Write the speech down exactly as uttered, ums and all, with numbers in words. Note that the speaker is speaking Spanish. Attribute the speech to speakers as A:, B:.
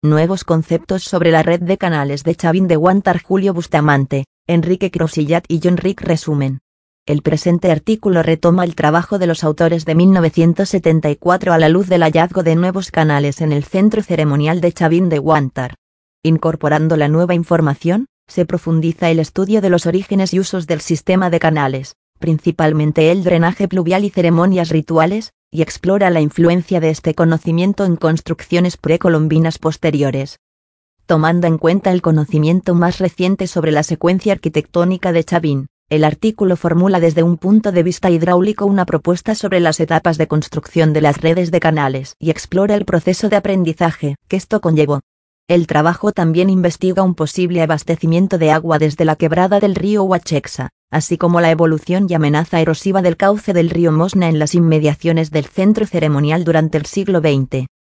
A: Nuevos conceptos sobre la red de canales de Chavín de Guantar. Julio Bustamante, Enrique Crosillat y John Rick resumen. El presente artículo retoma el trabajo de los autores de mil novecientos setenta y cuatro a la luz del hallazgo de nuevos canales en el centro ceremonial de Chavín de Guantar. Incorporando la nueva información, se profundiza el estudio de los orígenes y usos del sistema de canales, principalmente el drenaje pluvial y ceremonias rituales, y explora la influencia de este conocimiento en construcciones precolombinas posteriores. Tomando en cuenta el conocimiento más reciente sobre la secuencia arquitectónica de Chavín, el artículo formula desde un punto de vista hidráulico una propuesta sobre las etapas de construcción de las redes de canales y explora el proceso de aprendizaje que esto conllevó. El trabajo también investiga un posible abastecimiento de agua desde la quebrada del río Huachexa, así como la evolución y amenaza erosiva del cauce del río Mosna en las inmediaciones del centro ceremonial durante el siglo veinte.